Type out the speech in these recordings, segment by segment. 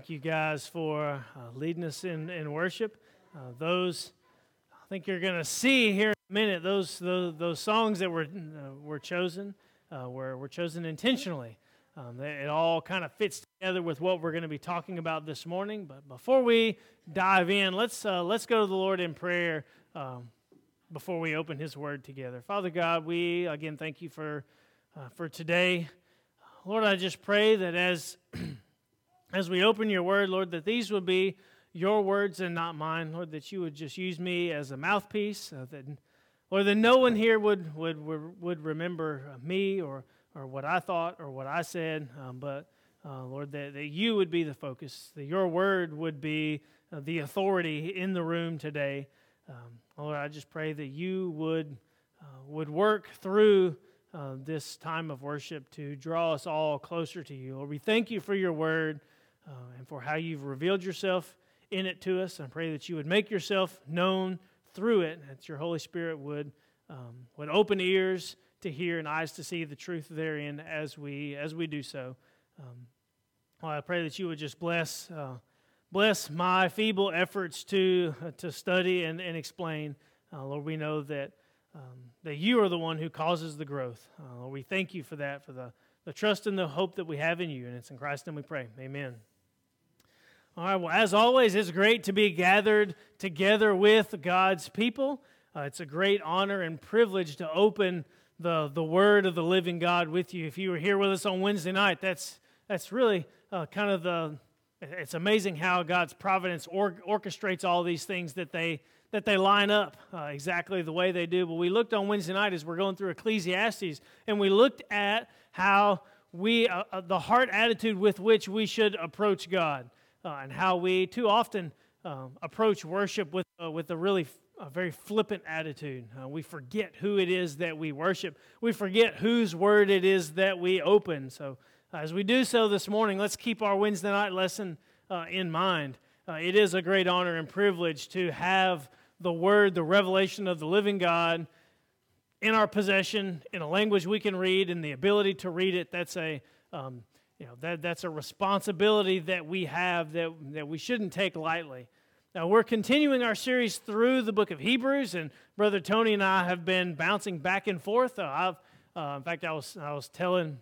thank you guys for leading us in worship. Those, I think you're going to see here in a minute, those songs that were chosen were chosen intentionally. It all kind of fits together with what we're going to be talking about this morning. But before we dive in, let's go to the Lord in prayer before we open His Word together. Father God, we again thank you for today. Lord, I just pray that as we open your word, Lord, that these would be your words and not mine. Lord, that you would just use me as a mouthpiece. Lord, that no one here would remember me or what I thought or what I said, but Lord, that you would be the focus, that your word would be the authority in the room today. Lord, I just pray that you would work through this time of worship to draw us all closer to you. Lord, we thank you for your word and for how you've revealed yourself in it to us. I pray that you would make yourself known through it, that your Holy Spirit would open ears to hear and eyes to see the truth therein as we do so. Lord, I pray that you would just bless my feeble efforts to study and explain. Lord, we know that you are the one who causes the growth. Lord, we thank you for that, for the trust and the hope that we have in you, and it's in Christ's name we pray. Amen. All right, well, as always, it's great to be gathered together with God's people. It's a great honor and privilege to open the Word of the living God with you. If you were here with us on Wednesday night, that's really it's amazing how God's providence orchestrates all these things that they line up exactly the way they do. But we looked on Wednesday night as we're going through Ecclesiastes, and we looked at how the heart attitude with which we should approach God, and how we too often approach worship with a very flippant attitude. We forget who it is that we worship. We forget whose word it is that we open. So as we do so this morning, let's keep our Wednesday night lesson in mind. It is a great honor and privilege to have the Word, the revelation of the living God in our possession, in a language we can read, and the ability to read it. That's a responsibility that we have that we shouldn't take lightly. Now, we're continuing our series through the book of Hebrews, and Brother Tony and I have been bouncing back and forth. I was telling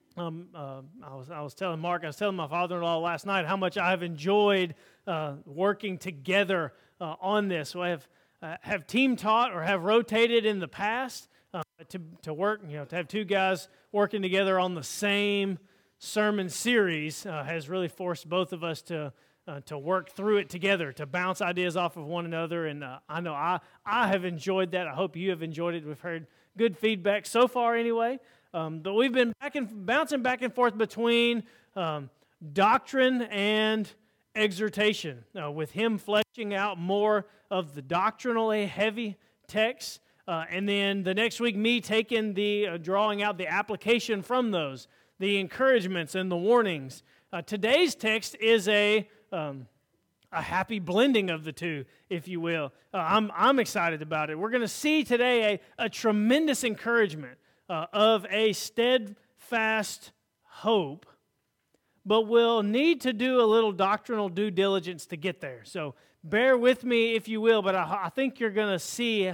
Mark, I was telling my father-in-law last night how much I have enjoyed working together on this. So I have team taught or have rotated in the past to work, to have two guys working together on the same sermon series has really forced both of us to work through it together, to bounce ideas off of one another. And I know I have enjoyed that. I hope you have enjoyed it. We've heard good feedback so far anyway. But we've been bouncing back and forth between doctrine and exhortation, with him fleshing out more of the doctrinally heavy texts, and then the next week me taking drawing out the application from those, the encouragements and the warnings. Today's text is a happy blending of the two, if you will. I'm excited about it. We're going to see today a tremendous encouragement of a steadfast hope, but we'll need to do a little doctrinal due diligence to get there. So bear with me, if you will, but I think you're going to see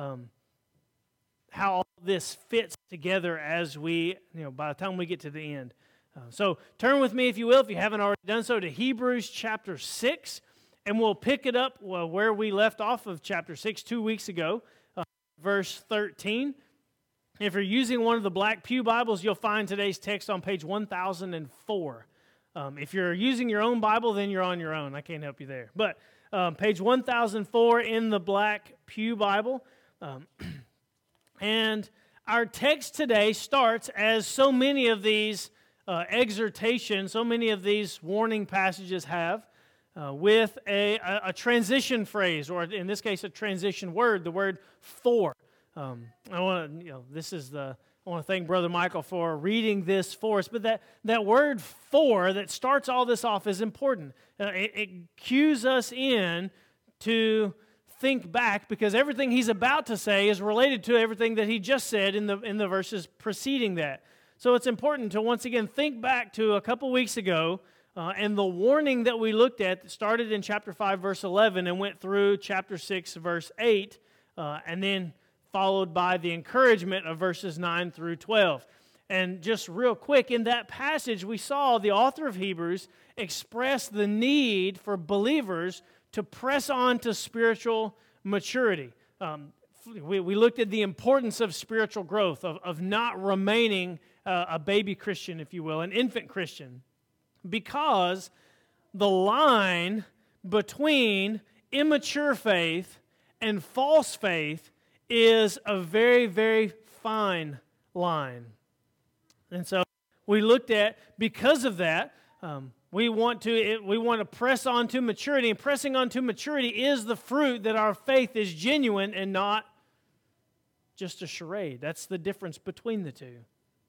how all this fits together as by the time we get to the end. So turn with me, if you will, if you haven't already done so, to Hebrews chapter 6, and we'll pick it up where we left off of chapter 6 2 weeks ago, verse 13. If you're using one of the black pew Bibles, you'll find today's text on page 1004. If you're using your own Bible, then you're on your own. I can't help you there. But page 1004 in the black pew Bible. And our text today starts, as so many of these exhortations, so many of these warning passages have, with a transition phrase, or in this case, a transition word, the word for. I want to thank Brother Michael for reading this for us. But that word "for" that starts all this off is important. It cues us in to think back, because everything he's about to say is related to everything that he just said in the verses preceding that. So it's important to once again think back to a couple weeks ago And the warning that we looked at started in chapter 5, verse 11, and went through chapter 6, verse 8, and then followed by the encouragement of verses 9 through 12. And just real quick, in that passage, we saw the author of Hebrews express the need for believers to press on to spiritual maturity. We looked at the importance of spiritual growth, of not remaining a baby Christian, if you will, an infant Christian, because the line between immature faith and false faith is a very, very fine line. And so we looked at, because of that, we want to press on to maturity, and pressing on to maturity is the fruit that our faith is genuine and not just a charade. That's the difference between the two.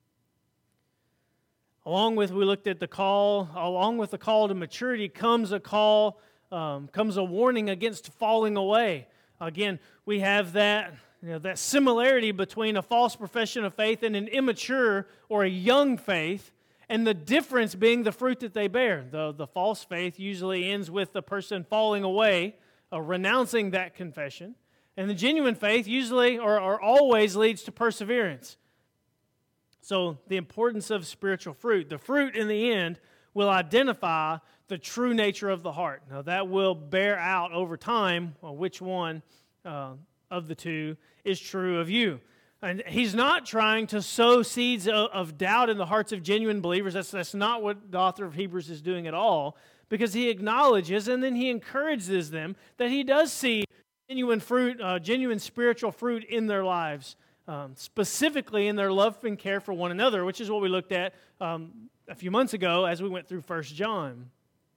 We looked at the call, along with the call to maturity comes a warning against falling away. Again, we have that similarity between a false profession of faith and an immature or a young faith, and the difference being the fruit that they bear. The false faith usually ends with the person falling away, renouncing that confession, and the genuine faith usually or always leads to perseverance. So the importance of spiritual fruit. The fruit in the end will identify the true nature of the heart. Now that will bear out over time which one of the two is true of you. And he's not trying to sow seeds of doubt in the hearts of genuine believers. That's not what the author of Hebrews is doing at all, because he acknowledges and then he encourages them that he does see genuine fruit, genuine spiritual fruit in their lives, specifically in their love and care for one another, which is what we looked at a few months ago as we went through 1 John.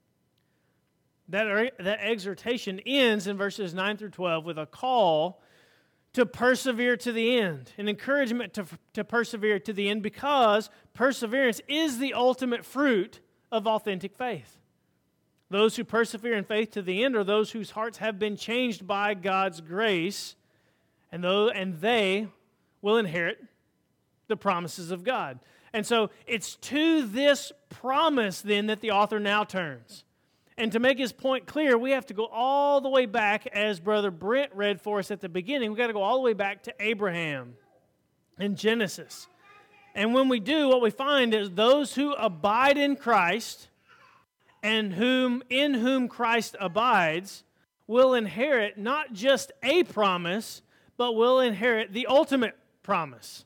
That exhortation ends in verses 9 through 12 with a call to persevere to the end, an encouragement to persevere to the end, because perseverance is the ultimate fruit of authentic faith. Those who persevere in faith to the end are those whose hearts have been changed by God's grace, and they will inherit the promises of God. And so it's to this promise then that the author now turns. And to make his point clear, we have to go all the way back, as Brother Brent read for us at the beginning. We've got to go all the way back to Abraham in Genesis. And when we do, what we find is those who abide in Christ and in whom Christ abides will inherit not just a promise, but will inherit the ultimate promise.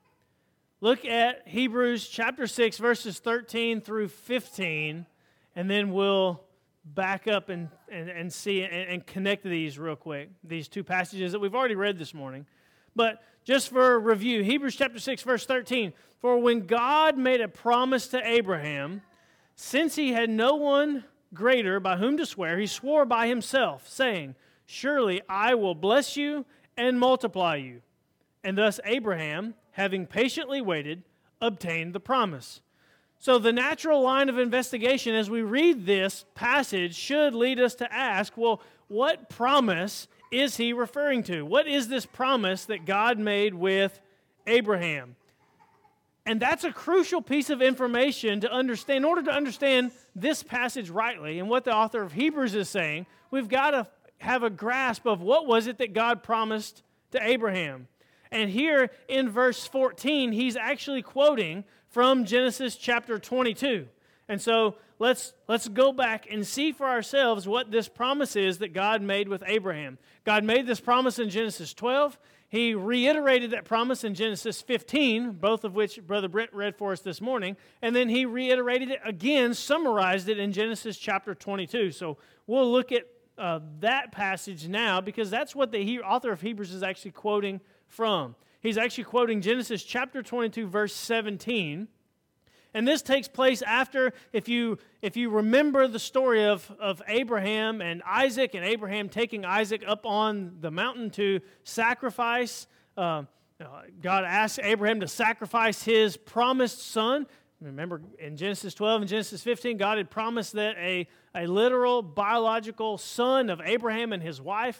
Look at Hebrews chapter 6, verses 13 through 15, and then we'll back up and see and connect these real quick, these two passages that we've already read this morning. But just for review, Hebrews chapter 6, verse 13, "For when God made a promise to Abraham, since he had no one greater by whom to swear, he swore by himself, saying, 'Surely I will bless you and multiply you.' And thus Abraham, having patiently waited, obtained the promise." So the natural line of investigation as we read this passage should lead us to ask, well, what promise is he referring to? What is this promise that God made with Abraham? And that's a crucial piece of information to understand. In order to understand this passage rightly and what the author of Hebrews is saying, we've got to have a grasp of what was it that God promised to Abraham. And here in verse 14, he's actually quoting from Genesis chapter 22. And so let's go back and see for ourselves what this promise is that God made with Abraham. God made this promise in Genesis 12. He reiterated that promise in Genesis 15, both of which Brother Brent read for us this morning. And then he reiterated it again, summarized it in Genesis chapter 22. So we'll look at that passage now, because that's what the author of Hebrews is actually quoting from. He's actually quoting Genesis chapter 22, verse 17. And this takes place after, if you remember the story of Abraham and Isaac, and Abraham taking Isaac up on the mountain to sacrifice. God asked Abraham to sacrifice his promised son. Remember, in Genesis 12 and Genesis 15, God had promised that a literal biological son of Abraham and his wife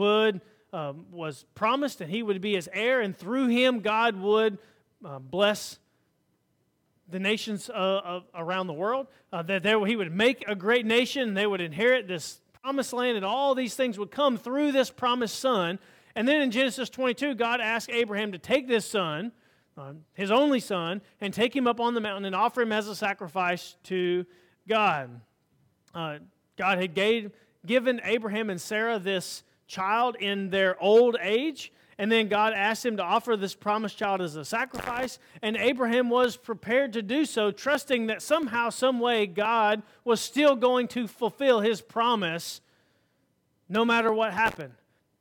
was promised, and he would be his heir, and through him God would bless the nations around the world, that he would make a great nation, and they would inherit this promised land, and all these things would come through this promised son. And then in Genesis 22, God asked Abraham to take this son, his only son, and take him up on the mountain and offer him as a sacrifice to God. God had given Abraham and Sarah this child in their old age, and then God asked him to offer this promised child as a sacrifice, and Abraham was prepared to do so, trusting that somehow, some way, God was still going to fulfill his promise no matter what happened.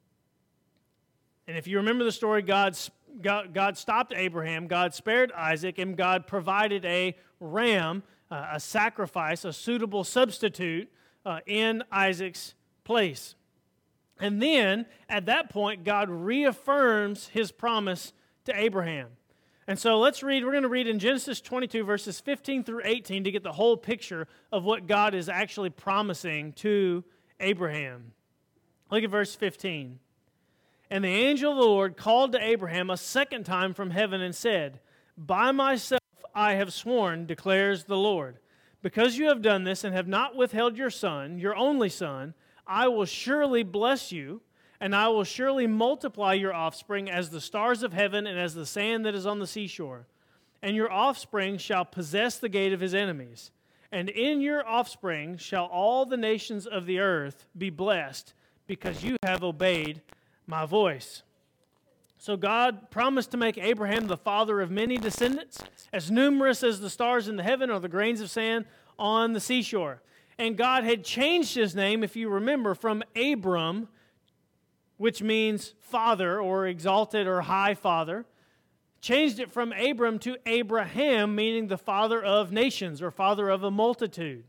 And if you remember the story, God stopped Abraham, God spared Isaac, and God provided a ram, a sacrifice, a suitable substitute in Isaac's place. And then, at that point, God reaffirms his promise to Abraham. And so let's read, we're going to read in Genesis 22, verses 15 through 18 to get the whole picture of what God is actually promising to Abraham. Look at verse 15. And the angel of the Lord called to Abraham a second time from heaven and said, "By myself I have sworn, declares the Lord, because you have done this and have not withheld your son, your only son, I will surely bless you, and I will surely multiply your offspring as the stars of heaven and as the sand that is on the seashore. And your offspring shall possess the gate of his enemies. And in your offspring shall all the nations of the earth be blessed, because you have obeyed my voice." So God promised to make Abraham the father of many descendants, as numerous as the stars in the heaven or the grains of sand on the seashore. And God had changed his name, if you remember, from Abram, which means father or exalted or high father, changed it from Abram to Abraham, meaning the father of nations or father of a multitude.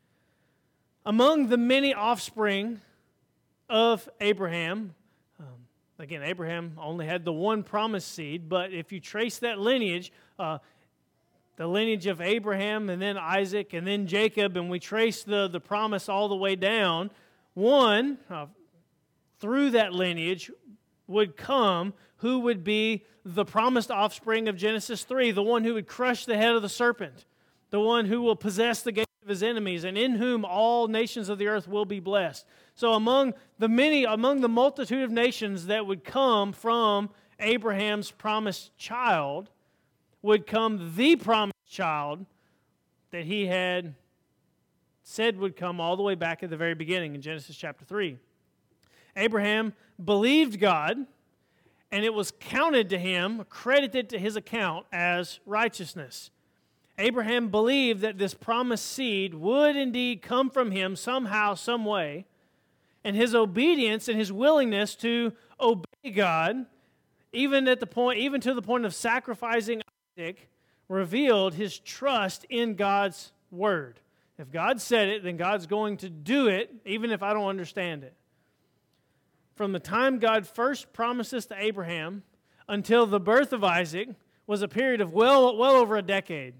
Among the many offspring of Abraham, again, Abraham only had the one promised seed, but if you trace that lineage, the lineage of Abraham and then Isaac and then Jacob, and we trace the promise all the way down, one, through that lineage would come who would be the promised offspring of Genesis 3, the one who would crush the head of the serpent, the one who will possess the gate of his enemies, and in whom all nations of the earth will be blessed. So among the multitude of nations that would come from Abraham's promised child would come the promised child that he had said would come all the way back at the very beginning in Genesis chapter 3. Abraham believed God, and it was counted to him, credited to his account as righteousness. Abraham believed that this promised seed would indeed come from him somehow, some way, and his obedience and his willingness to obey God, even to the point of sacrificing Isaac, revealed his trust in God's word. If God said it, then God's going to do it, even if I don't understand it. From the time God first promised this to Abraham until the birth of Isaac was a period of well over a decade.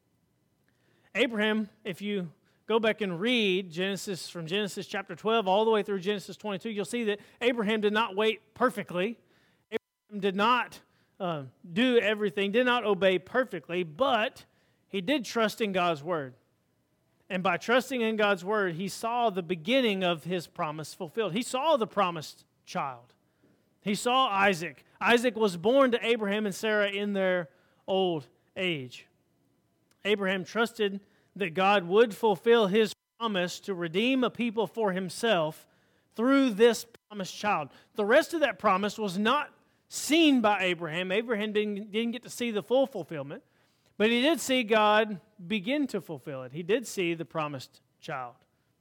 Abraham, if you go back and read from Genesis chapter 12 all the way through Genesis 22, you'll see that Abraham did not wait perfectly. Abraham did not do everything, did not obey perfectly, but he did trust in God's word. And by trusting in God's word, he saw the beginning of his promise fulfilled. He saw the promised child. He saw Isaac. Isaac was born to Abraham and Sarah in their old age. Abraham trusted that God would fulfill his promise to redeem a people for himself through this promised child. The rest of that promise was not seen by Abraham. Abraham didn't get to see the full fulfillment, but he did see God begin to fulfill it. He did see the promised child.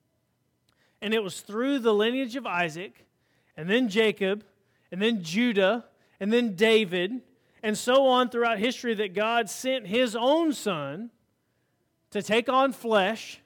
And it was through the lineage of Isaac, and then Jacob, and then Judah, and then David, and so on throughout history that God sent his own son to take on flesh.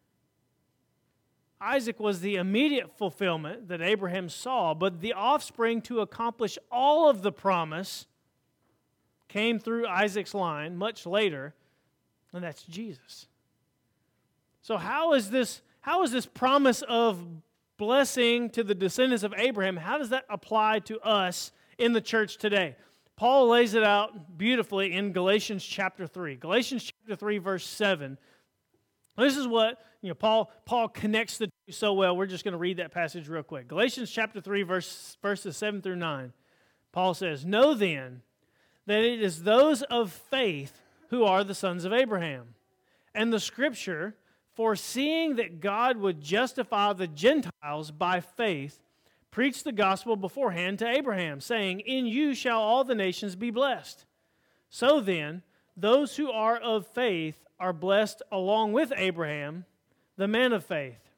Isaac was the immediate fulfillment that Abraham saw, but the offspring to accomplish all of the promise came through Isaac's line much later, and that's Jesus. So how is this promise of blessing to the descendants of Abraham, how does that apply to us in the church today? Paul lays it out beautifully in Galatians chapter 3. Galatians chapter 3, verse 7. This is what Paul connects the two so well. We're just going to read that passage real quick. Galatians chapter 3, verses 7 through 9. Paul says, "Know then that it is those of faith who are the sons of Abraham. And the Scripture, foreseeing that God would justify the Gentiles by faith, preached the gospel beforehand to Abraham, saying, 'In you shall all the nations be blessed.' So then, those who are of faith are blessed along with Abraham, the man of faith."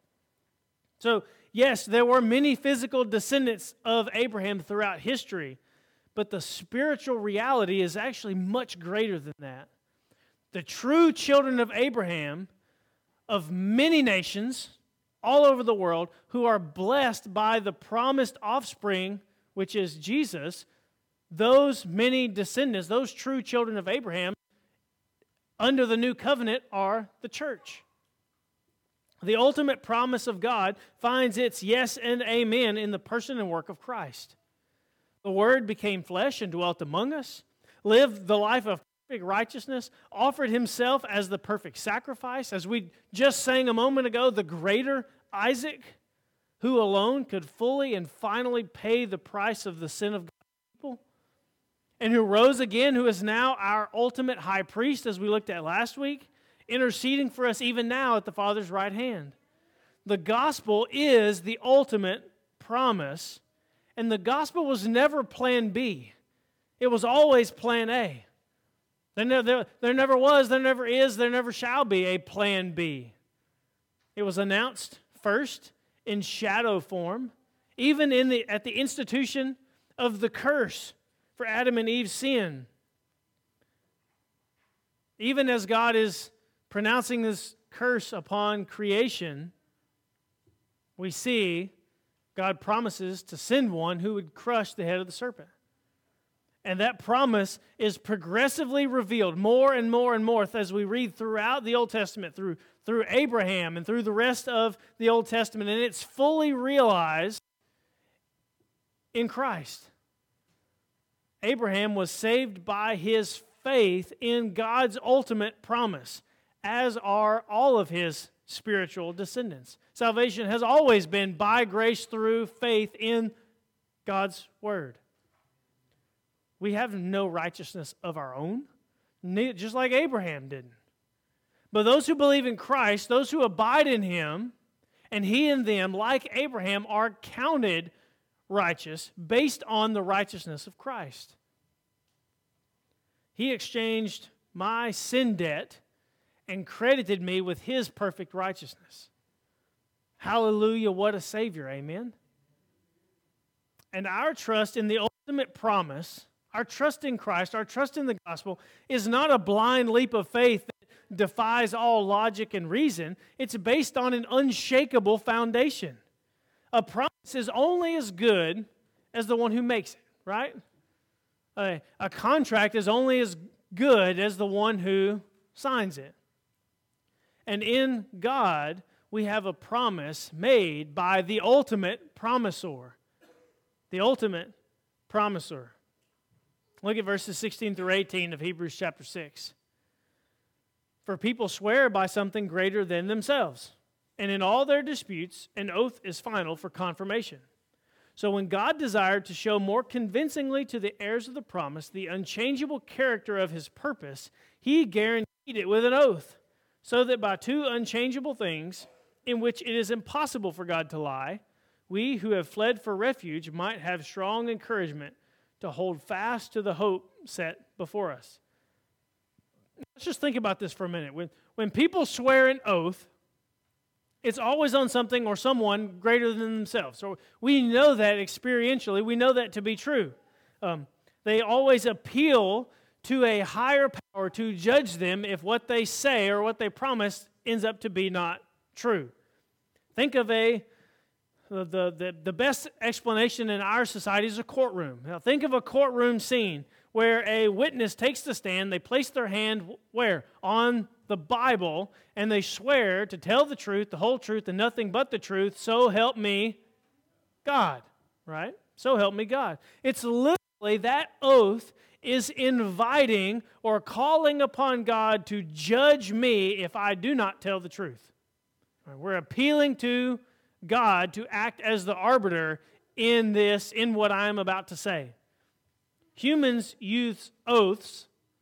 So, yes, there were many physical descendants of Abraham throughout history, but the spiritual reality is actually much greater than that. The true children of Abraham, of many nations all over the world, who are blessed by the promised offspring, which is Jesus, those many descendants, those true children of Abraham, under the new covenant are the church. The ultimate promise of God finds its yes and amen in the person and work of Christ. The Word became flesh and dwelt among us, lived the life of perfect righteousness, offered Himself as the perfect sacrifice, as we just sang a moment ago, the greater Isaac, who alone could fully and finally pay the price of the sin of God's people, and who rose again, who is now our ultimate high priest, as we looked at last week, interceding for us even now at the Father's right hand. The gospel is the ultimate promise, and the gospel was never plan B. It was always plan A. There never was, there never is, there never shall be a plan B. It was announced first in shadow form, even at the institution of the curse for Adam and Eve's sin. Even as God is pronouncing this curse upon creation, we see God promises to send one who would crush the head of the serpent. And that promise is progressively revealed more and more and more as we read throughout the Old Testament, through Abraham and through the rest of the Old Testament. And it's fully realized in Christ. Abraham was saved by his faith in God's ultimate promise, as are all of his spiritual descendants. Salvation has always been by grace through faith in God's Word. We have no righteousness of our own, just like Abraham didn't. But those who believe in Christ, those who abide in Him, and He in them, like Abraham, are counted righteous based on the righteousness of Christ. He exchanged my sin debt and credited me with His perfect righteousness. Hallelujah, what a Savior, amen? And our trust in the ultimate promise, our trust in Christ, our trust in the gospel, is not a blind leap of faith that defies all logic and reason. It's based on an unshakable foundation. A promise is only as good as the one who makes it, right? A contract is only as good as the one who signs it. And in God, we have a promise made by the ultimate promisor. The ultimate promisor. Look at verses 16 through 18 of Hebrews chapter 6. For people swear by something greater than themselves, and in all their disputes, an oath is final for confirmation. So when God desired to show more convincingly to the heirs of the promise the unchangeable character of His purpose, He guaranteed it with an oath, so that by two unchangeable things, in which it is impossible for God to lie, we who have fled for refuge might have strong encouragement to hold fast to the hope set before us. Let's just think about this for a minute. When people swear an oath, it's always on something or someone greater than themselves. So we know that experientially. We know that to be true. They always appeal to a higher power to judge them if what they say or what they promise ends up to be not true. Think of the best explanation in our society is a courtroom. Now think of a courtroom scene where a witness takes the stand, they place their hand where? On the Bible, and they swear to tell the truth, the whole truth, and nothing but the truth, so help me God, right? So help me God. It's literally that oath is inviting or calling upon God to judge me if I do not tell the truth. We're appealing to God to act as the arbiter in what I am about to say. Humans use oaths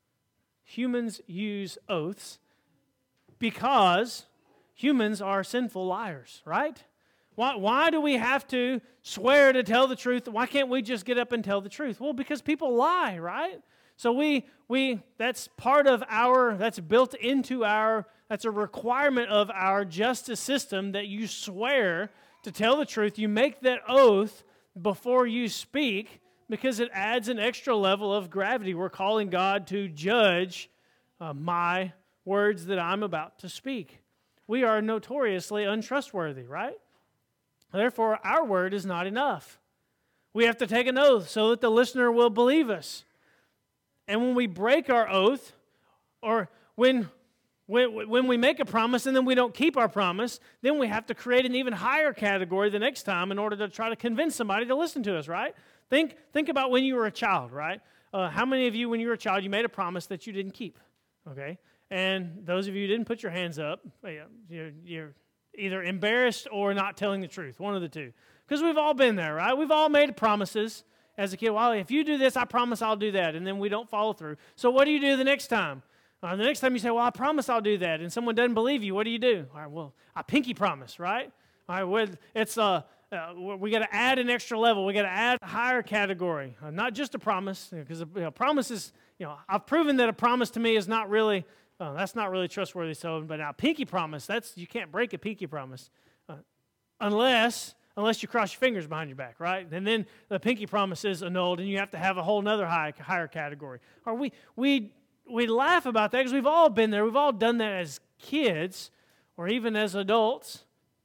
because humans are sinful liars, right? Why do we have to swear to tell the truth? Why can't we just get up and tell the truth? Well, because people lie, right? So that's part of that's built into that's a requirement of our justice system that you swear to tell the truth. You make that oath before you speak because it adds an extra level of gravity. We're calling God to judge my words that I'm about to speak. We are notoriously untrustworthy, right? Therefore, our word is not enough. We have to take an oath so that the listener will believe us. And when we break our oath, or when we make a promise and then we don't keep our promise, then we have to create an even higher category the next time in order to try to convince somebody to listen to us, right? Think about when you were a child, right? How many of you, when you were a child, you made a promise that you didn't keep, okay? And those of you who didn't put your hands up, you're either embarrassed or not telling the truth, one of the two. Because we've all been there, right? We've all made promises as a kid. Well, if you do this, I promise I'll do that. And then we don't follow through. So what do you do the next time? The next time you say, well, I promise I'll do that, and someone doesn't believe you, what do you do? All right, well, I pinky promise, right? All right, we got to add an extra level. We got to add a higher category, not just a promise, because a promise is, I've proven that a promise to me is not really, that's not really trustworthy. So, but now pinky promise, you can't break a pinky promise unless you cross your fingers behind your back, right? And then the pinky promise is annulled, and you have to have a whole other higher category. Or we laugh about that because we've all been there. We've all done that as kids or even as adults.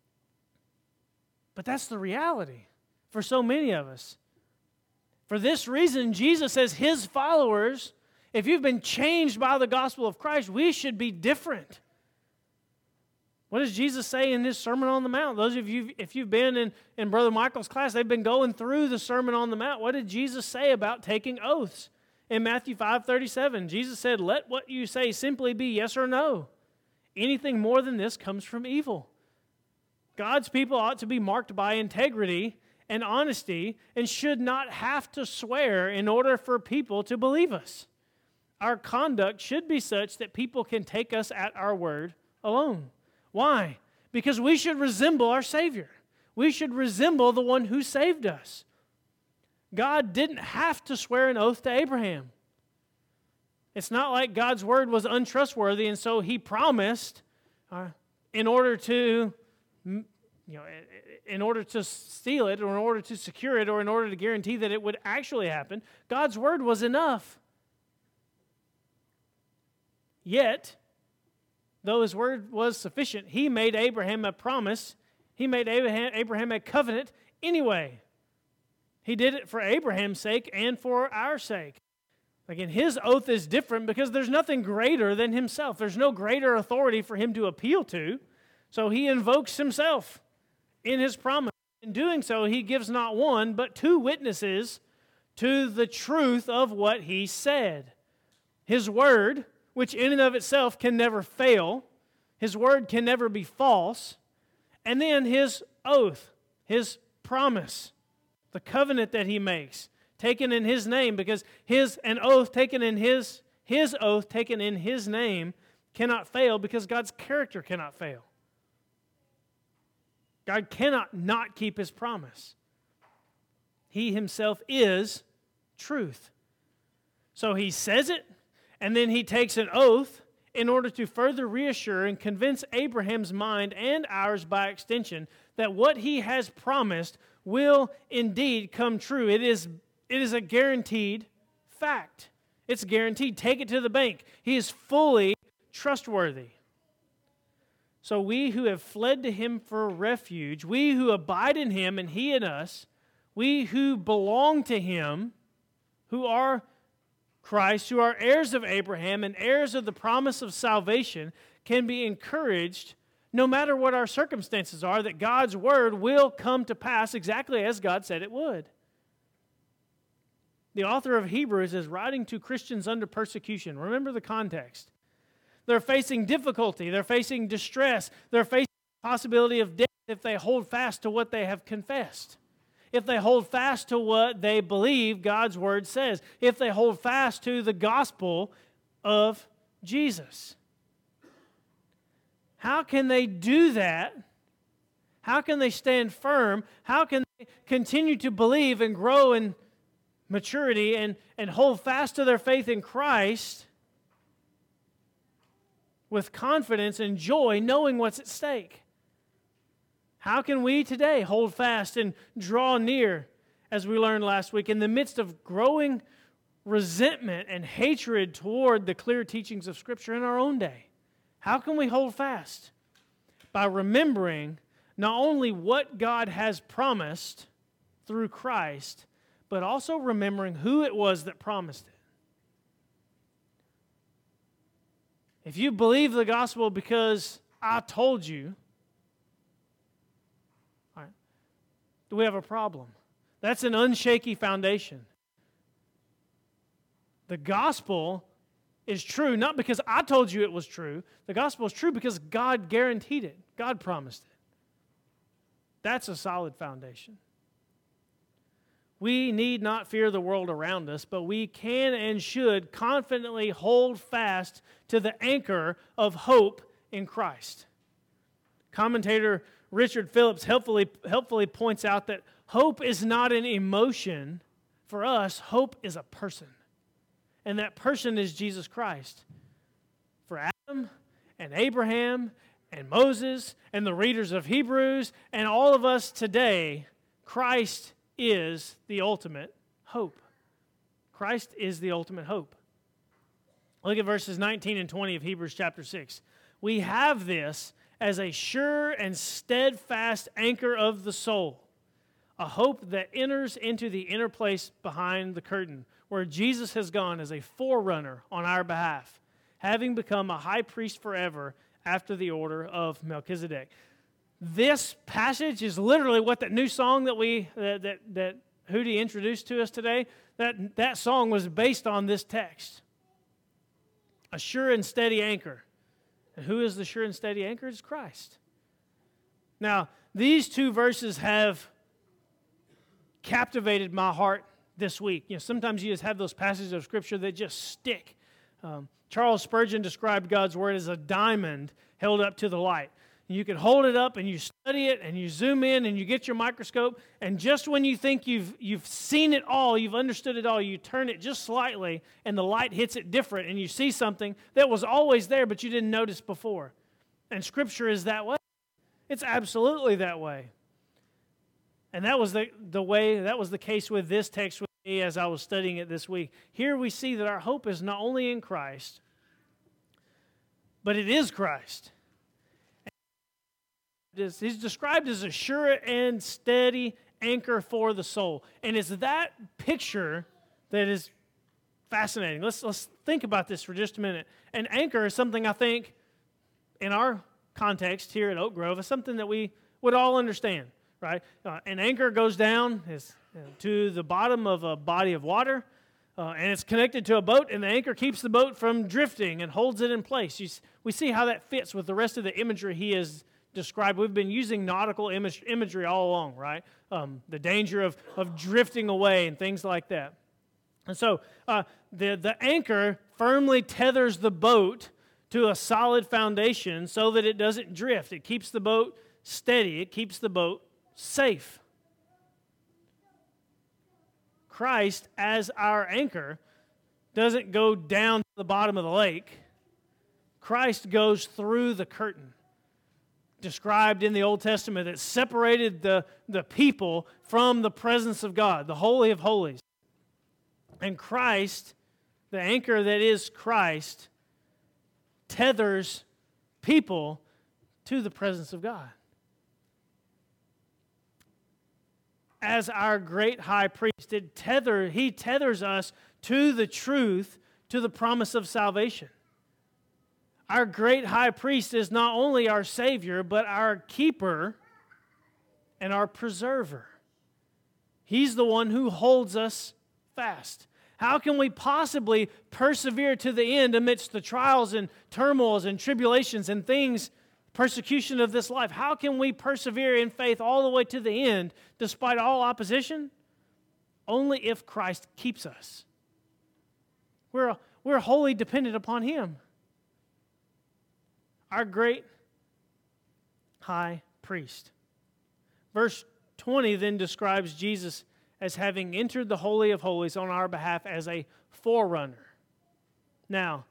But that's the reality for so many of us. For this reason, Jesus says his followers, if you've been changed by the gospel of Christ, we should be different. What does Jesus say in his Sermon on the Mount? Those of you, if you've been in Brother Michael's class, they've been going through the Sermon on the Mount. What did Jesus say about taking oaths? In Matthew 5:37, Jesus said, let what you say simply be yes or no. Anything more than this comes from evil. God's people ought to be marked by integrity and honesty and should not have to swear in order for people to believe us. Our conduct should be such that people can take us at our word alone. Why? Because we should resemble our Savior. We should resemble the one who saved us. God didn't have to swear an oath to Abraham. It's not like God's word was untrustworthy, and so he promised in order to steal it, or in order to secure it, or in order to guarantee that it would actually happen. God's word was enough. Yet, though his word was sufficient, he made Abraham a promise. He made Abraham a covenant anyway. He did it for Abraham's sake and for our sake. Again, his oath is different because there's nothing greater than himself. There's no greater authority for him to appeal to. So he invokes himself in his promise. In doing so, he gives not one, but two witnesses to the truth of what he said. His word, which in and of itself can never fail. His word can never be false. And then his oath, his promise, the covenant that he makes, taken in his name, because an oath taken in his oath taken in his name cannot fail because God's character cannot fail. God cannot not keep his promise. He himself is truth. So he says it, and then he takes an oath in order to further reassure and convince Abraham's mind and ours by extension that what he has promised will indeed come true. It is a guaranteed fact. It's guaranteed. Take it to the bank. He is fully trustworthy. So we who have fled to him for refuge, we who abide in him and he in us, we who belong to him, who are Christ, who are heirs of Abraham and heirs of the promise of salvation, can be encouraged no matter what our circumstances are, that God's word will come to pass exactly as God said it would. The author of Hebrews is writing to Christians under persecution. Remember the context. They're facing difficulty. They're facing distress. They're facing the possibility of death if they hold fast to what they have confessed. If they hold fast to what they believe God's Word says. If they hold fast to the gospel of Jesus. How can they do that? How can they stand firm? How can they continue to believe and grow in maturity and hold fast to their faith in Christ with confidence and joy, knowing what's at stake? How can we today hold fast and draw near, as we learned last week, in the midst of growing resentment and hatred toward the clear teachings of Scripture in our own day? How can we hold fast? By remembering not only what God has promised through Christ, but also remembering who it was that promised it. If you believe the gospel because I told you, all right, do we have a problem? That's an unshaky foundation. The gospel is true not because I told you it was true. The gospel is true because God guaranteed it. God promised it. That's a solid foundation. We need not fear the world around us, but we can and should confidently hold fast to the anchor of hope in Christ. Commentator Richard Phillips helpfully points out that hope is not an emotion. For us, hope is a person. And that person is Jesus Christ. For Adam and Abraham and Moses and the readers of Hebrews and all of us today, Christ is the ultimate hope. Christ is the ultimate hope. Look at verses 19 and 20 of Hebrews chapter 6. We have this as a sure and steadfast anchor of the soul, a hope that enters into the inner place behind the curtain, where Jesus has gone as a forerunner on our behalf, having become a high priest forever after the order of Melchizedek. This passage is literally what that new song that Hootie introduced to us today, that song was based on this text. A sure and steady anchor. And who is the sure and steady anchor? It's Christ. Now, these two verses have captivated my heart this week. You know, sometimes you just have those passages of Scripture that just stick. Charles Spurgeon described God's Word as a diamond held up to the light. You can hold it up and you study it and you zoom in and you get your microscope, and just when you think you've seen it all, you've understood it all, you turn it just slightly and the light hits it different and you see something that was always there but you didn't notice before. And Scripture is that way. It's absolutely that way. And that was the case with this text with me as I was studying it this week. Here we see that our hope is not only in Christ, but it is Christ. He's described as a sure and steady anchor for the soul. And it's that picture that is fascinating. Let's think about this for just a minute. An anchor is something I think, in our context here at Oak Grove, is something that we would all understand, right? An anchor goes down to the bottom of a body of water, and it's connected to a boat, and the anchor keeps the boat from drifting and holds it in place. We see how that fits with the rest of the imagery he has described. We've been using nautical imagery all along, right? The danger of drifting away and things like that. And so the anchor firmly tethers the boat to a solid foundation so that it doesn't drift. It keeps the boat steady. It keeps the boat safe. Christ, as our anchor, doesn't go down to the bottom of the lake. Christ goes through the curtain described in the Old Testament that separated the people from the presence of God, the Holy of Holies. And Christ, the anchor that is Christ, tethers people to the presence of God. As our great high priest, he tethers us to the truth, to the promise of salvation. Our great high priest is not only our Savior, but our keeper and our preserver. He's the one who holds us fast? How can we possibly persevere to the end amidst the trials and turmoils and tribulations and things, persecution of this life? How can we persevere in faith all the way to the end despite all opposition? Only if Christ keeps us. We're wholly dependent upon Him. Our great high priest. Verse 20 then describes Jesus as having entered the Holy of Holies on our behalf as a forerunner. Now,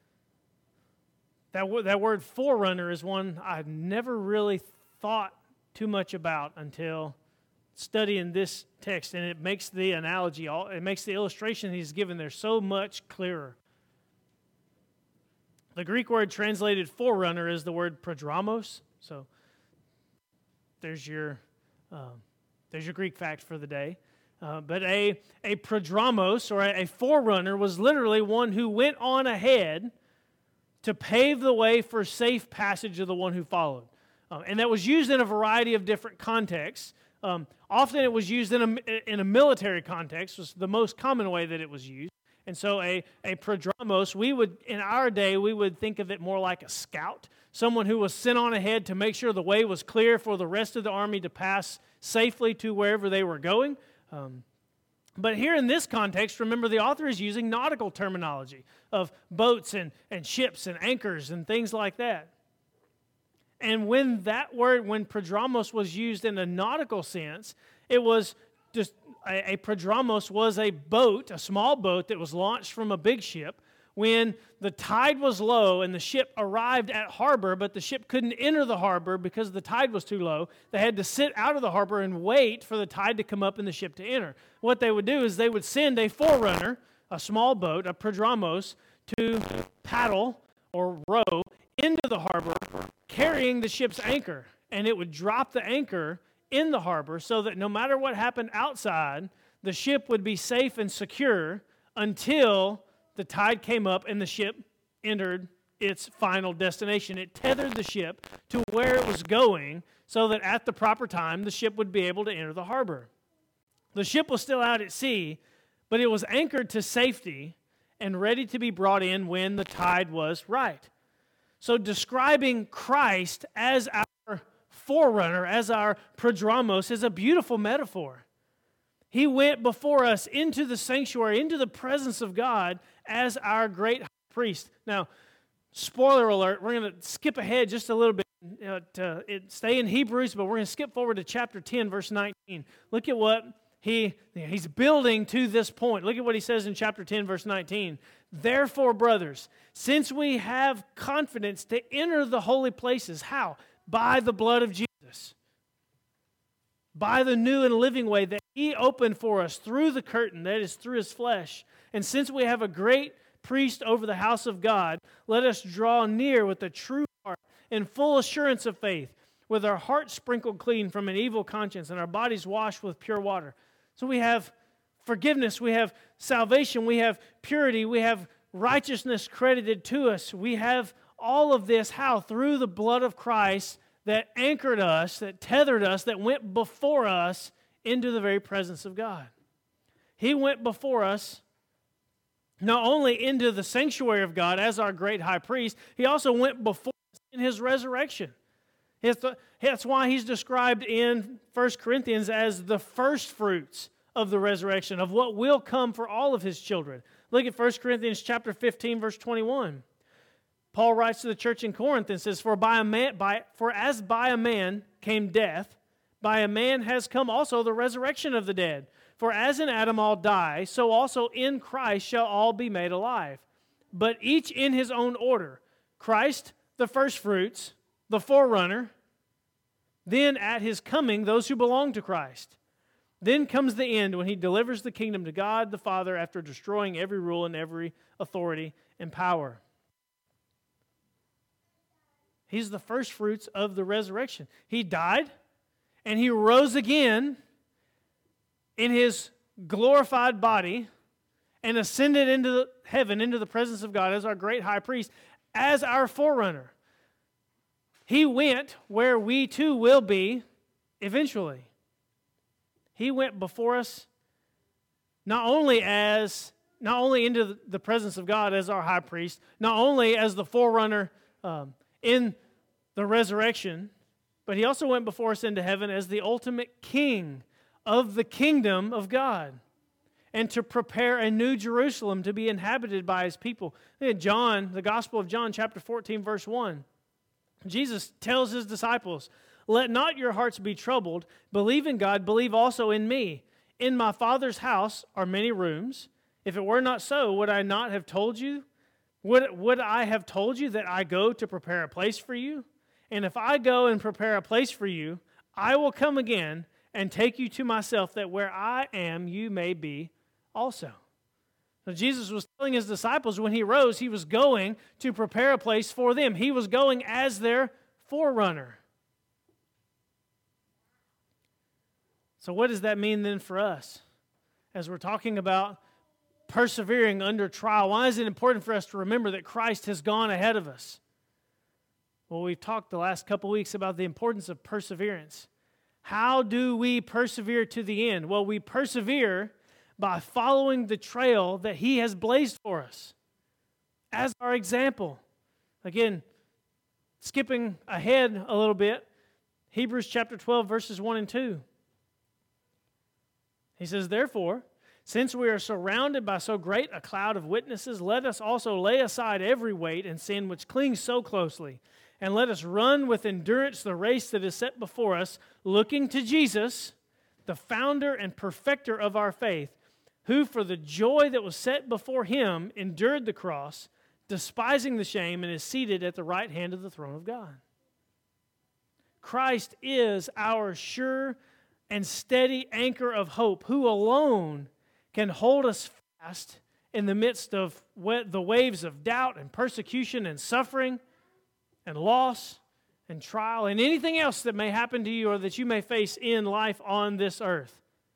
that word forerunner is one I've never really thought too much about until studying this text, and it makes the analogy, it makes the illustration he's given there so much clearer. The Greek word translated forerunner is the word prodromos. So there's your Greek fact for the day. But a prodromos, or a forerunner, was literally one who went on ahead to pave the way for safe passage of the one who followed. And that was used in a variety of different contexts. Often it was used in a military context, was the most common way that it was used. And so a prodromos, in our day, we would think of it more like a scout, someone who was sent on ahead to make sure the way was clear for the rest of the army to pass safely to wherever they were going. But here in this context, remember the author is using nautical terminology of boats and ships and anchors and things like that. And when that word, when prodromos was used in a nautical sense, it was just a prodromos was a boat, a small boat that was launched from a big ship. When the tide was low and the ship arrived at harbor, but the ship couldn't enter the harbor because the tide was too low, they had to sit out of the harbor and wait for the tide to come up and the ship to enter. What they would do is they would send a forerunner, a small boat, a prodromos, to paddle or row into the harbor carrying the ship's anchor. And it would drop the anchor in the harbor so that no matter what happened outside, the ship would be safe and secure until the tide came up and the ship entered its final destination. It tethered the ship to where it was going so that at the proper time, the ship would be able to enter the harbor. The ship was still out at sea, but it was anchored to safety and ready to be brought in when the tide was right. So describing Christ as our forerunner, as our prodromos, is a beautiful metaphor. He went before us into the sanctuary, into the presence of God as our great high priest. Now, spoiler alert, we're going to skip ahead just a little bit to stay in Hebrews, but we're going to skip forward to chapter 10, verse 19. Look at what he's building to this point. Look at what he says in chapter 10, verse 19. Therefore, brothers, since we have confidence to enter the holy places, how? By the blood of Jesus. By the new and living way that He opened for us through the curtain, that is, through His flesh. And since we have a great priest over the house of God, let us draw near with a true heart in full assurance of faith, with our hearts sprinkled clean from an evil conscience and our bodies washed with pure water. So we have forgiveness, we have salvation, we have purity, we have righteousness credited to us. We have all of this, how? Through the blood of Christ that anchored us, that tethered us, that went before us into the very presence of God. He went before us not only into the sanctuary of God as our great high priest, He also went before us in His resurrection. That's why He's described in 1 Corinthians as the first fruits of the resurrection, of what will come for all of His children. Look at 1 Corinthians chapter 15, verse 21. Paul writes to the church in Corinth and says, For as by a man came death, by a man has come also the resurrection of the dead. For as in Adam all die, so also in Christ shall all be made alive. But each in his own order. Christ, the firstfruits, the forerunner. Then at His coming, those who belong to Christ. Then comes the end when He delivers the kingdom to God the Father after destroying every rule and every authority and power. He's the first fruits of the resurrection. He died and He rose again in His glorified body and ascended into heaven, into the presence of God as our great high priest, as our forerunner. He went where we too will be eventually. He went before us not only into the presence of God as our high priest, not only as the forerunner in the resurrection, but he also went before us into heaven as the ultimate king of the kingdom of God, and to prepare a new Jerusalem to be inhabited by his people. John, the Gospel of John, chapter 14, verse 1. Jesus tells his disciples, "Let not your hearts be troubled. Believe in God, believe also in me. In my Father's house are many rooms. If it were not so, would I not have told you? Would I have told you that I go to prepare a place for you? And if I go and prepare a place for you, I will come again and take you to myself, that where I am, you may be also." So Jesus was telling his disciples when he rose, he was going to prepare a place for them. He was going as their forerunner. So what does that mean then for us? As we're talking about persevering under trial, why is it important for us to remember that Christ has gone ahead of us? Well, we've talked the last couple weeks about the importance of perseverance. How do we persevere to the end? Well, we persevere by following the trail that he has blazed for us as our example. Again, skipping ahead a little bit, Hebrews chapter 12, verses 1 and 2. He says, "Therefore, since we are surrounded by so great a cloud of witnesses, let us also lay aside every weight and sin which clings so closely, and let us run with endurance the race that is set before us, looking to Jesus, the founder and perfecter of our faith, who for the joy that was set before him endured the cross, despising the shame, and is seated at the right hand of the throne of God." Christ is our sure and steady anchor of hope, who alone can hold us fast in the midst of the waves of doubt and persecution and suffering and loss and trial and anything else that may happen to you or that you may face in life on this earth.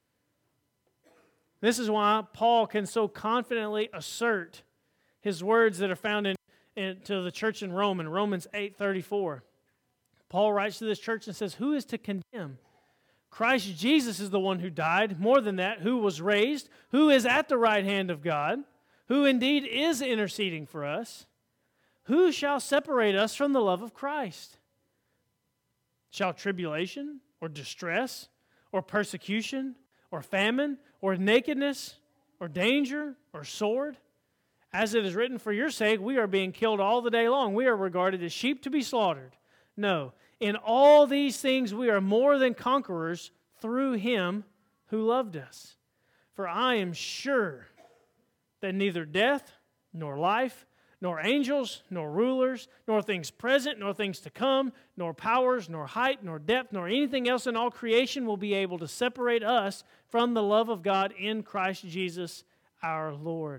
This is why Paul can so confidently assert his words that are found to the church in Rome, in Romans 8:34. Paul writes to this church and says, "Who is to condemn? Christ Jesus is the one who died, more than that, who was raised, who is at the right hand of God, who indeed is interceding for us. Who shall separate us from the love of Christ? Shall tribulation or distress or persecution or famine or nakedness or danger or sword? As it is written, for your sake we are being killed all the day long. We are regarded as sheep to be slaughtered. No, in all these things we are more than conquerors through him who loved us. For I am sure that neither death nor life, nor angels, nor rulers, nor things present, nor things to come, nor powers, nor height, nor depth, nor anything else in all creation will be able to separate us from the love of God in Christ Jesus our Lord."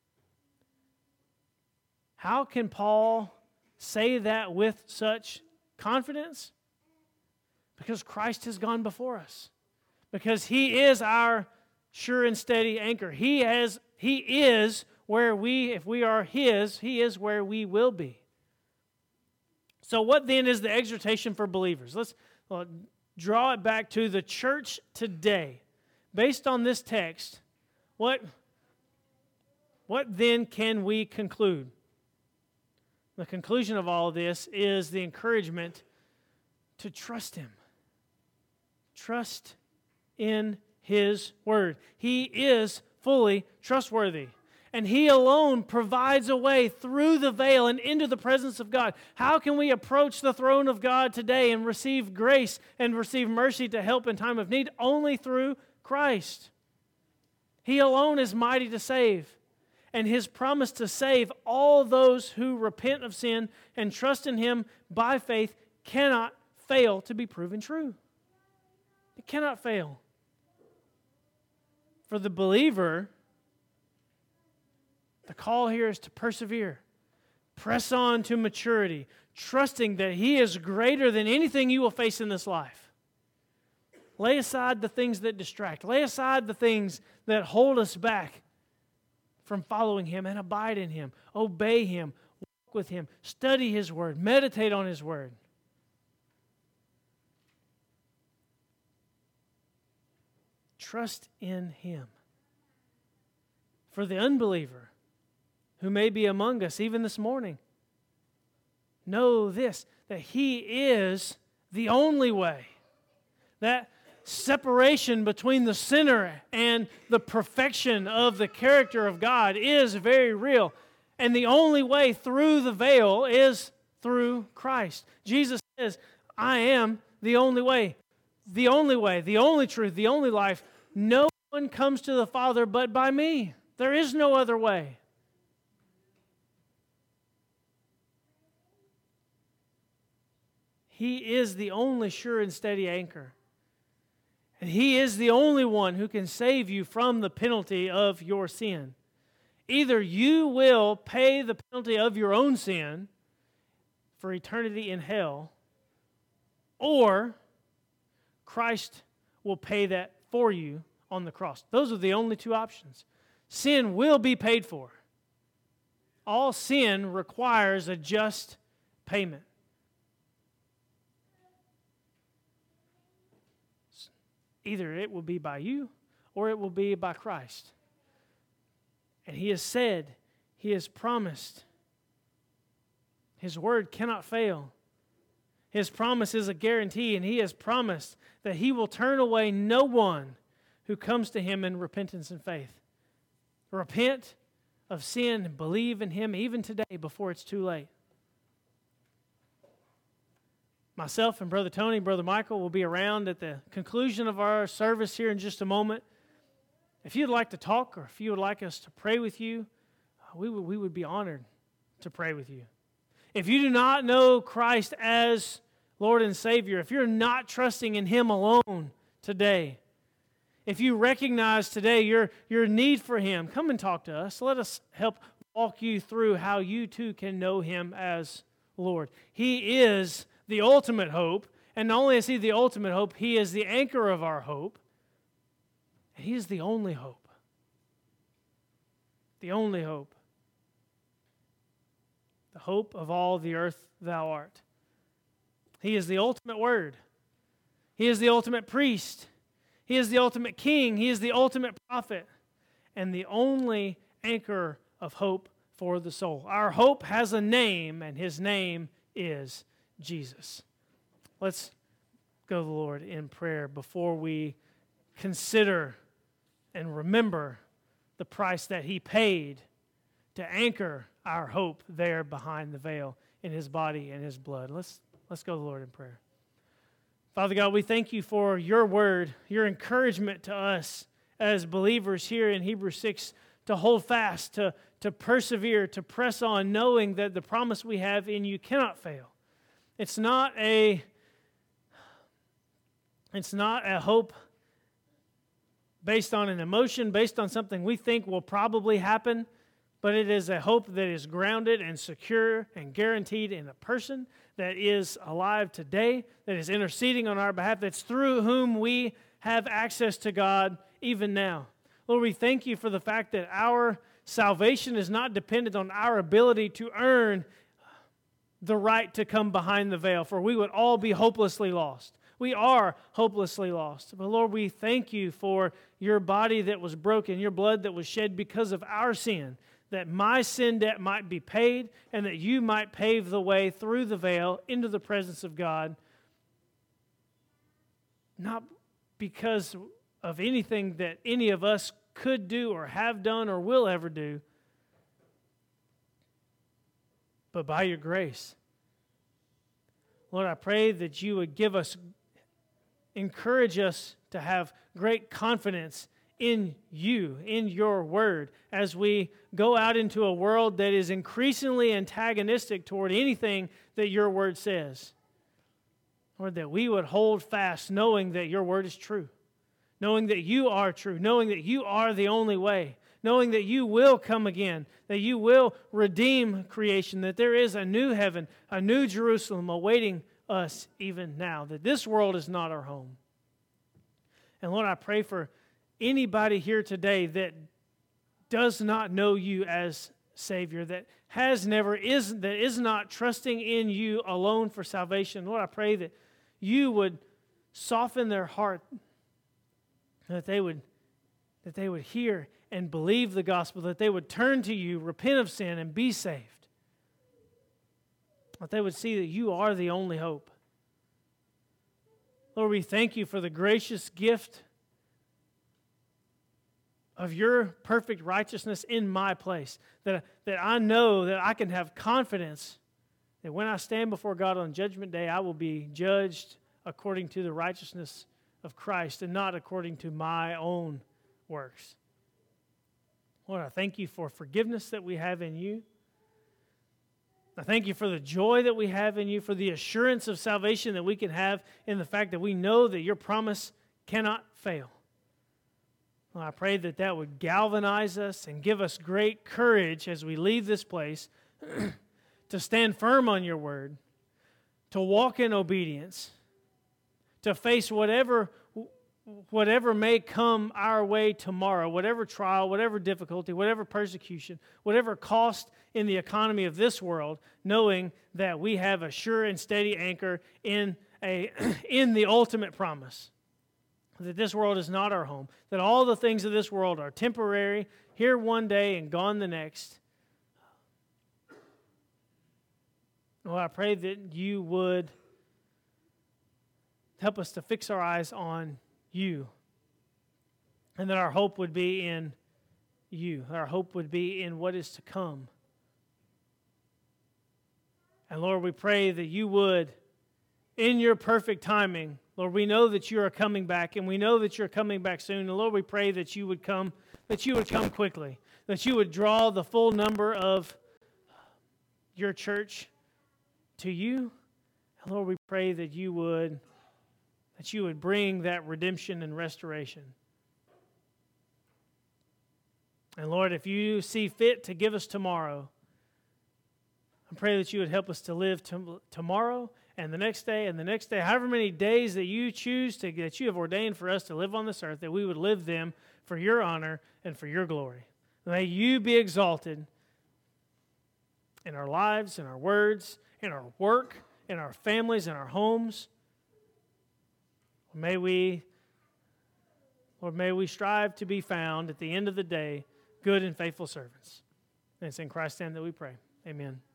How can Paul say that with such confidence? Because Christ has gone before us. Because he is our sure and steady anchor. He is where if we are his, he is where we will be. So what then is the exhortation for believers? Let's draw it back to the church today. Based on this text, what then can we conclude? The conclusion of all of this is the encouragement to trust him. Trust in his word. He is fully trustworthy. And he alone provides a way through the veil and into the presence of God. How can we approach the throne of God today and receive grace and receive mercy to help in time of need? Only through Christ. He alone is mighty to save. And his promise to save all those who repent of sin and trust in him by faith cannot fail to be proven true. It cannot fail. For the believer, the call here is to persevere, press on to maturity, trusting that he is greater than anything you will face in this life. Lay aside the things that distract. Lay aside the things that hold us back from following him and abide in him. Obey him, walk with him, study his word, meditate on his word. Trust in him. for the unbeliever who may be among us even this morning. Know this, that He is the only way. That separation between the sinner and the perfection of the character of God is very real. And the only way through the veil is through Christ. Jesus says, I am the only way, the only truth, the only life. No one comes to the Father but by me. There is no other way. He is the only sure and steady anchor. And He is the only one who can save you from the penalty of your sin. Either you will pay the penalty of your own sin for eternity in hell, or Christ will pay that for you on the cross. Those are the only two options. Sin will be paid for. All sin requires a just payment. Either it will be by you or it will be by Christ. And He has said, He has promised. His word cannot fail. His promise is a guarantee, and He has promised that He will turn away no one who comes to Him in repentance and faith. Repent of sin and believe in Him even today before it's too late. Myself and Brother Tony, Brother Michael will be around at the conclusion of our service here in just a moment. If you'd like to talk or if you would like us to pray with you, we would be honored to pray with you. If you do not know Christ as Lord and Savior, if you're not trusting in Him alone today, if you recognize today your need for Him, come and talk to us. Let us help walk you through how you too can know Him as Lord. He is the ultimate hope, and not only is He the ultimate hope, He is the anchor of our hope, and He is the only hope. The only hope. The hope of all the earth thou art. He is the ultimate Word. He is the ultimate priest. He is the ultimate king. He is the ultimate prophet, and the only anchor of hope for the soul. Our hope has a name, and His name is Jesus. Let's go to the Lord in prayer before we consider and remember the price that He paid to anchor our hope there behind the veil in His body and His blood. Let's go to the Lord in prayer. Father God, we thank You for Your word, Your encouragement to us as believers here in Hebrews 6 to hold fast, to persevere, to press on, knowing that the promise we have in You cannot fail. It's not a hope based on an emotion, based on something we think will probably happen, but it is a hope that is grounded and secure and guaranteed in a person that is alive today, that is interceding on our behalf, that's through whom we have access to God even now. Lord, we thank You for the fact that our salvation is not dependent on our ability to earn the right to come behind the veil, for we would all be hopelessly lost. We are hopelessly lost. But Lord, we thank You for Your body that was broken, Your blood that was shed because of our sin, that my sin debt might be paid, and that You might pave the way through the veil into the presence of God, not because of anything that any of us could do or have done or will ever do, but by Your grace. Lord, I pray that You would encourage us to have great confidence in You, in Your word, as we go out into a world that is increasingly antagonistic toward anything that Your word says. Lord, that we would hold fast knowing that Your word is true, knowing that You are true, knowing that You are the only way, knowing that You will come again, that You will redeem creation, that there is a new heaven, a new Jerusalem awaiting us even now, that this world is not our home. And Lord, I pray for anybody here today that does not know You as Savior, that is not trusting in You alone for salvation. Lord, I pray that You would soften their heart, that they would hear and believe the gospel, that they would turn to you, repent of sin, and be saved. That they would see that you are the only hope. Lord, we thank you for the gracious gift of your perfect righteousness in my place, that I know that I can have confidence that when I stand before God on Judgment Day, I will be judged according to the righteousness of Christ and not according to my own works. Lord, I thank you for forgiveness that we have in you. I thank you for the joy that we have in you, for the assurance of salvation that we can have in the fact that we know that your promise cannot fail. Well, I pray that that would galvanize us and give us great courage as we leave this place to stand firm on your word, to walk in obedience, to face whatever may come our way tomorrow, whatever trial, whatever difficulty, whatever persecution, whatever cost in the economy of this world, knowing that we have a sure and steady anchor in the ultimate promise. That this world is not our home, that all the things of this world are temporary, here one day and gone the next. Well, I pray that you would help us to fix our eyes on you, and that our hope would be in you. Our hope would be in what is to come. And Lord, we pray that you would, in your perfect timing, Lord, we know that you are coming back, and we know that you're coming back soon. And Lord, we pray that you would come quickly, that you would draw the full number of your church to you. And Lord, we pray that you would bring that redemption and restoration. And Lord, if you see fit to give us tomorrow, I pray that you would help us to live tomorrow and the next day and the next day, however many days that you choose that you have ordained for us to live on this earth, that we would live them for your honor and for your glory. May you be exalted in our lives, in our words, in our work, in our families, in our homes. May we strive to be found at the end of the day, good and faithful servants. And it's in Christ's name that we pray. Amen.